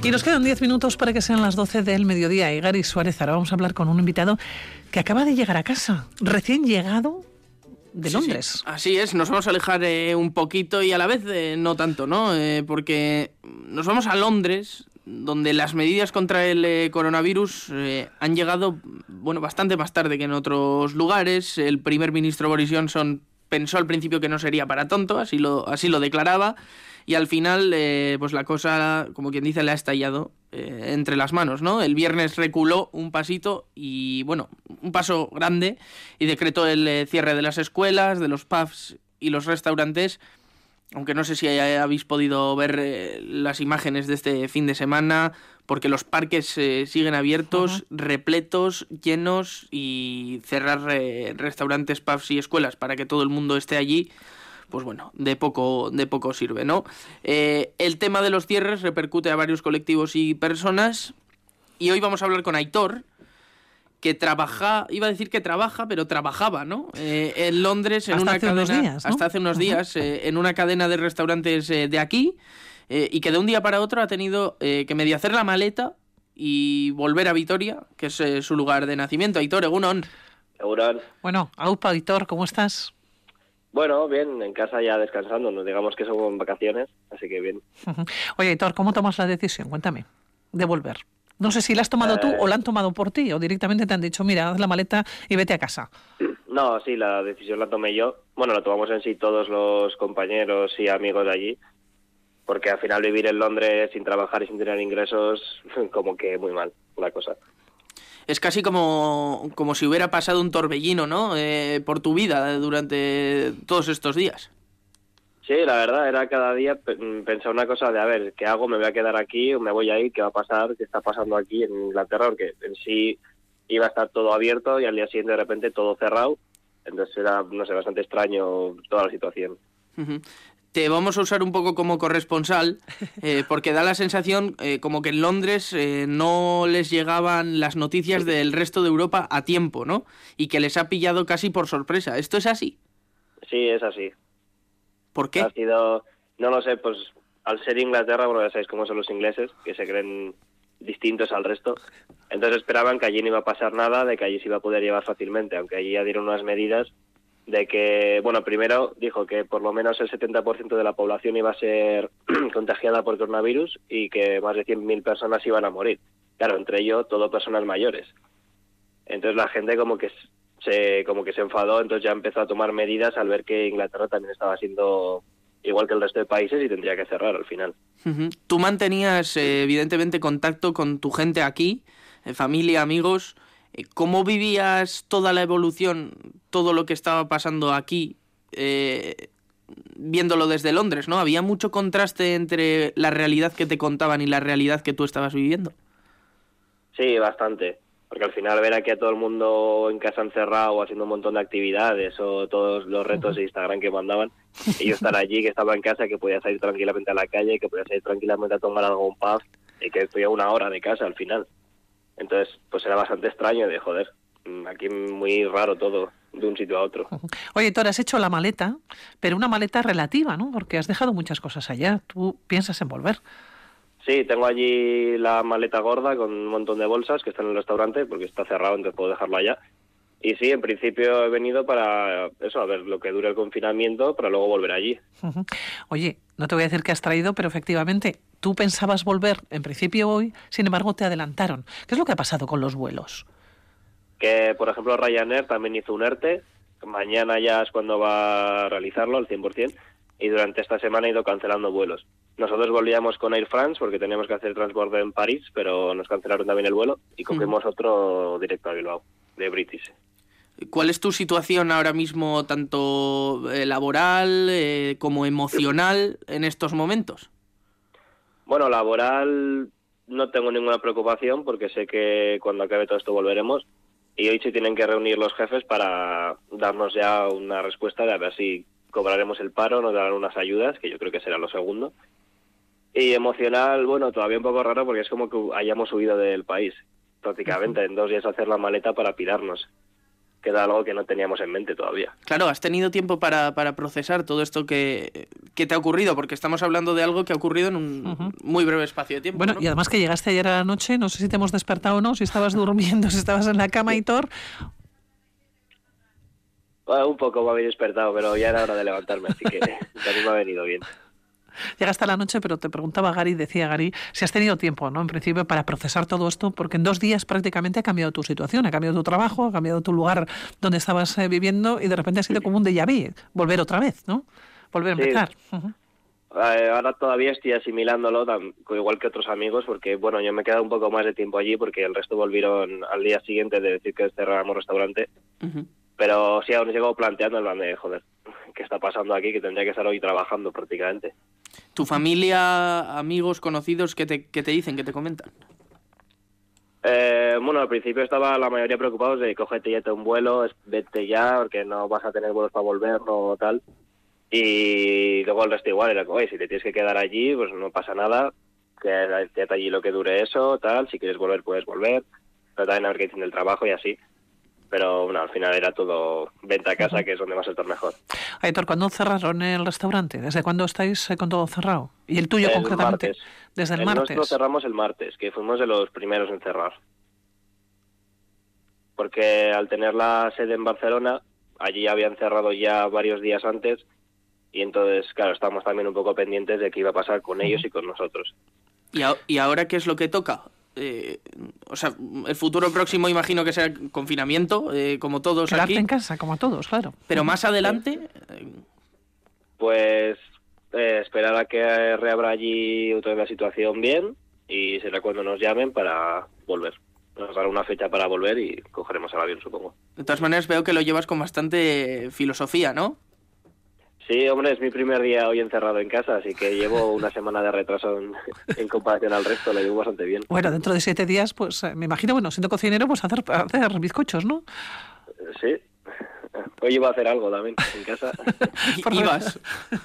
Y nos quedan 10 minutos para que sean las 12 del mediodía. Igari Suárez, ahora vamos a hablar con un invitado que acaba de llegar a casa, recién llegado de Londres. Sí. Así es, nos vamos a alejar un poquito y a la vez no tanto, ¿no? Porque nos vamos a Londres, donde las medidas contra el coronavirus han llegado bastante más tarde que en otros lugares. El primer ministro Boris Johnson pensó al principio que no sería para tonto, así lo declaraba, y al final pues la cosa, como quien dice, le ha estallado entre las manos, ¿no? El viernes reculó un pasito y, un paso grande, y decretó el cierre de las escuelas, de los pubs y los restaurantes, aunque no sé si habéis podido ver las imágenes de este fin de semana, porque los parques siguen abiertos, repletos, llenos, y cerrar restaurantes, pubs y escuelas para que todo el mundo esté allí, pues de poco sirve, ¿no? El tema de los cierres repercute a varios colectivos y personas, y hoy vamos a hablar con Aitor, que trabajaba, pero trabajaba, ¿no? En Londres, en una cadena, hasta hace unos días, en una cadena de restaurantes de aquí, y que de un día para otro ha tenido que medio hacer la maleta y volver a Vitoria, que es su lugar de nacimiento. Aitor, egunon. Egunon. Bueno, aupa, Aitor, ¿cómo estás? Bueno, bien, en casa ya descansando, no digamos que son vacaciones, así que bien. Oye, Aitor, ¿cómo tomas la decisión? Cuéntame, de volver. No sé si la has tomado tú o la han tomado por ti, o directamente te han dicho, mira, haz la maleta y vete a casa. No, sí, la decisión la tomé yo. Bueno, la tomamos en sí todos los compañeros y amigos de allí, porque al final vivir en Londres sin trabajar y sin tener ingresos, como que muy mal la cosa. Es casi como si hubiera pasado un torbellino, ¿no? Por tu vida durante todos estos días. Sí, la verdad, era cada día pensar una cosa de, a ver, ¿qué hago? ¿Me voy a quedar aquí o me voy a ir? ¿Qué va a pasar? ¿Qué está pasando aquí en Inglaterra? Porque en sí iba a estar todo abierto y al día siguiente de repente todo cerrado. Entonces era, bastante extraño toda la situación. Uh-huh. Te vamos a usar un poco como corresponsal, porque da la sensación como que en Londres no les llegaban las noticias del resto de Europa a tiempo, ¿no? Y que les ha pillado casi por sorpresa. ¿Esto es así? Sí, es así. ¿Por qué? Ha sido, no lo sé, pues al ser Inglaterra, ya sabéis cómo son los ingleses, que se creen distintos al resto. Entonces esperaban que allí no iba a pasar nada, de que allí se iba a poder llevar fácilmente, aunque allí ya dieron unas medidas de que, primero dijo que por lo menos el 70% de la población iba a ser contagiada por coronavirus y que más de 100.000 personas iban a morir. Claro, entre ellos, todo personas mayores. Entonces la gente como que se enfadó, entonces ya empezó a tomar medidas al ver que Inglaterra también estaba siendo igual que el resto de países y tendría que cerrar al final. Uh-huh. Tú mantenías evidentemente contacto con tu gente aquí, familia, amigos. ¿Cómo vivías toda la evolución, todo lo que estaba pasando aquí, viéndolo desde Londres, ¿no? ¿Había mucho contraste entre la realidad que te contaban y la realidad que tú estabas viviendo? Sí, bastante. Porque al final ver aquí a todo el mundo en casa encerrado haciendo un montón de actividades o todos los retos de Instagram que mandaban, y yo estar allí, que estaba en casa, que podía salir tranquilamente a la calle, que podía salir tranquilamente a tomar algo en un pub, y que estoy a 1 hora de casa al final. Entonces, pues era bastante extraño de, joder, aquí muy raro todo, de un sitio a otro. Oye, tú has hecho la maleta, pero una maleta relativa, ¿no? Porque has dejado muchas cosas allá. ¿Tú piensas en volver? Sí, tengo allí la maleta gorda con un montón de bolsas que están en el restaurante porque está cerrado, entonces puedo dejarlo allá. Y sí, en principio he venido para eso, a ver lo que dure el confinamiento, para luego volver allí. Uh-huh. Oye, no te voy a decir que has traído, pero efectivamente, tú pensabas volver en principio hoy, sin embargo te adelantaron. ¿Qué es lo que ha pasado con los vuelos? Que, por ejemplo, Ryanair también hizo un ERTE, mañana ya es cuando va a realizarlo al 100%, y durante esta semana ha ido cancelando vuelos. Nosotros volvíamos con Air France porque teníamos que hacer transbordo en París, pero nos cancelaron también el vuelo y cogimos otro directo a Bilbao, de British. ¿Cuál es tu situación ahora mismo, tanto laboral como emocional, en estos momentos? Bueno, laboral no tengo ninguna preocupación porque sé que cuando acabe todo esto volveremos, y hoy se tienen que reunir los jefes para darnos ya una respuesta de a ver si cobraremos el paro, nos darán unas ayudas, que yo creo que será lo segundo. Y emocional, todavía un poco raro porque es como que hayamos huido del país, prácticamente, en 2 días hacer la maleta para pirarnos. que era algo que no teníamos en mente todavía. Claro, has tenido tiempo para procesar todo esto que te ha ocurrido, porque estamos hablando de algo que ha ocurrido en un muy breve espacio de tiempo. Bueno, ¿no? y además que llegaste ayer a la noche, no sé si te hemos despertado o no, si estabas durmiendo, si estabas en la cama, Aitor. Un poco me habéis despertado, pero ya era hora de levantarme, así que también me ha venido bien. Llegaste a la noche, pero te preguntaba decía Gary, si has tenido tiempo, ¿no? En principio, para procesar todo esto, porque en 2 días prácticamente ha cambiado tu situación, ha cambiado tu trabajo, ha cambiado tu lugar donde estabas viviendo y de repente ha sido como un déjà vu, volver otra vez, ¿no? Volver a empezar. Sí. Ahora todavía estoy asimilándolo, igual que otros amigos, porque bueno, yo me he quedado un poco más de tiempo allí porque el resto volvieron al día siguiente de decir que cerráramos restaurante. Pero sí, aún sigo planteando el plan de, joder, ¿qué está pasando aquí? Que tendría que estar hoy trabajando prácticamente. ¿Tu familia, amigos, conocidos, qué te dicen, qué te comentan? Bueno, al principio estaba la mayoría preocupados de cógete ya un vuelo, vete ya, porque no vas a tener vuelos para volver o tal. Y luego el resto igual, era como, oye, si te tienes que quedar allí, pues no pasa nada, quédate allí lo que dure eso, tal, si quieres volver puedes volver, pero también a ver qué dicen del trabajo y así. Pero bueno, al final era todo venta a casa, que es donde va a estar mejor. Aitor, ¿cuándo cerraron el restaurante? ¿Desde cuándo estáis con todo cerrado? ¿Y el tuyo concretamente? Martes. Desde el martes. Nosotros cerramos el martes, que fuimos de los primeros en cerrar. Porque al tener la sede en Barcelona, allí habían cerrado ya varios días antes, y entonces, claro, estamos también un poco pendientes de qué iba a pasar con ellos y con nosotros. ¿Y ahora qué es lo que toca? O sea, el futuro próximo imagino que será confinamiento, como todos Quedarte aquí. en casa, como a todos, claro. Pero más adelante... Pues esperar a que reabra allí otra vez la situación bien y será cuando nos llamen para volver. Nos dará una fecha para volver y cogeremos el avión, supongo. De todas maneras veo que lo llevas con bastante filosofía, ¿no? Sí, hombre, es mi primer día hoy encerrado en casa, así que llevo una semana de retraso en comparación al resto, lo llevo bastante bien. Bueno, dentro de 7 días, pues me imagino, bueno, siendo cocinero, pues hacer bizcochos, ¿no? Sí, hoy iba a hacer algo también en casa. ¿Y vas?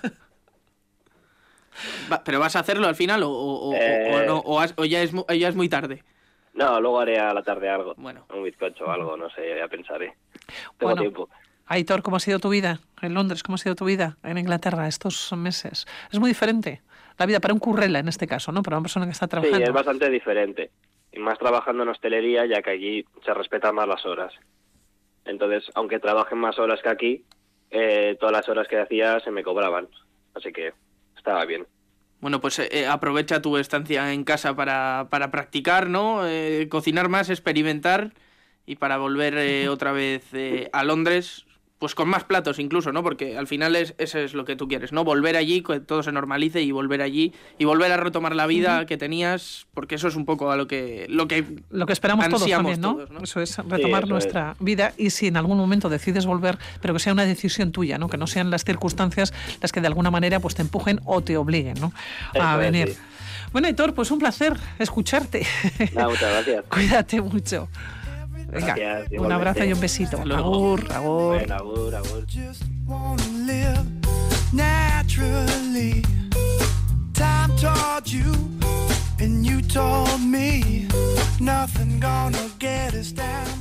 ¿Pero vas a hacerlo al final o no? ¿O ya es muy tarde? No, luego haré a la tarde algo, Bueno. un bizcocho o algo, no sé, ya pensaré. Tengo tiempo. Aitor, ¿cómo ha sido tu vida en Londres? ¿Cómo ha sido tu vida en Inglaterra estos meses? Es muy diferente la vida para un currela en este caso, ¿no? Para una persona que está trabajando. Sí, es bastante diferente. Y más trabajando en hostelería, ya que allí se respetan más las horas. Entonces, aunque trabajen más horas que aquí, todas las horas que hacía se me cobraban. Así que estaba bien. Bueno, pues aprovecha tu estancia en casa para practicar, ¿no? Cocinar más, experimentar y para volver otra vez a Londres, pues con más platos incluso, ¿no? Porque al final eso es lo que tú quieres, ¿no? Volver allí, que todo se normalice y volver allí y volver a retomar la vida que tenías, porque eso es un poco a lo que esperamos todos también, ¿no? Todos, ¿no? Eso es retomar nuestra vida y si en algún momento decides volver, pero que sea una decisión tuya, ¿no? Que no sean las circunstancias las que de alguna manera pues te empujen o te obliguen, ¿no? A venir. Sí. Bueno, Aitor, pues un placer escucharte. Muchas gracias. Cuídate mucho. Venga, gracias, un abrazo y un besito. Agur, agur. Bueno, agur, agur. Just wanna live naturally. Time taught you and you told me nothing gonna get us down.